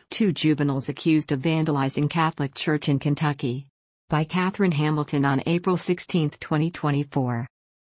Two juveniles accused of vandalizing Catholic church in Kentucky. By Catherine Hamilton on April 16, 2024.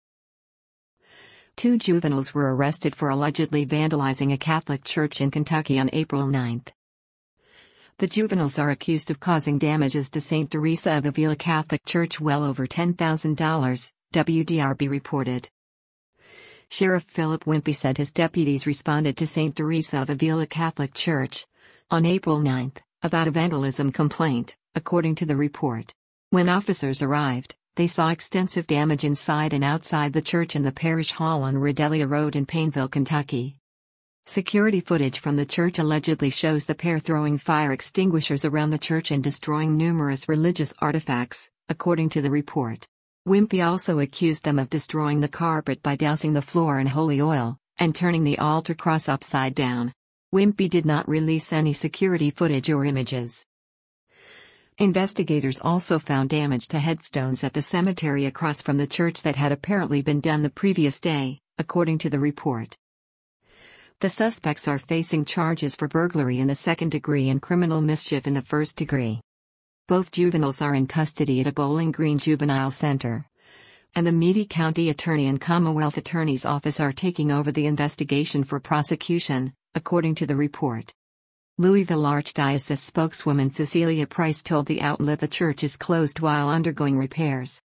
Two juveniles were arrested for allegedly vandalizing a Catholic church in Kentucky on April 9. The juveniles are accused of causing damages to St. Teresa of Avila Catholic Church well over $10,000, WDRB reported. Sheriff Philip Wimpy said his deputies responded to St. Teresa of Avila Catholic Church on April 9 about a vandalism complaint, according to the report. When officers arrived, they saw extensive damage inside and outside the church in the parish hall on Redelia Road in Paineville, Kentucky. Security footage from the church allegedly shows the pair throwing fire extinguishers around the church and destroying numerous religious artifacts, according to the report. Wimpy also accused them of destroying the carpet by dousing the floor in holy oil and turning the altar cross upside down. Wimpy did not release any security footage or images. Investigators also found damage to headstones at the cemetery across from the church that had apparently been done the previous day, according to the report. The suspects are facing charges for burglary in the second degree and criminal mischief in the first degree. Both juveniles are in custody at a Bowling Green Juvenile Center. And the Meade County Attorney and Commonwealth Attorney's Office are taking over the investigation for prosecution, according to the report. Louisville Archdiocese spokeswoman Cecilia Price told the outlet the church is closed while undergoing repairs.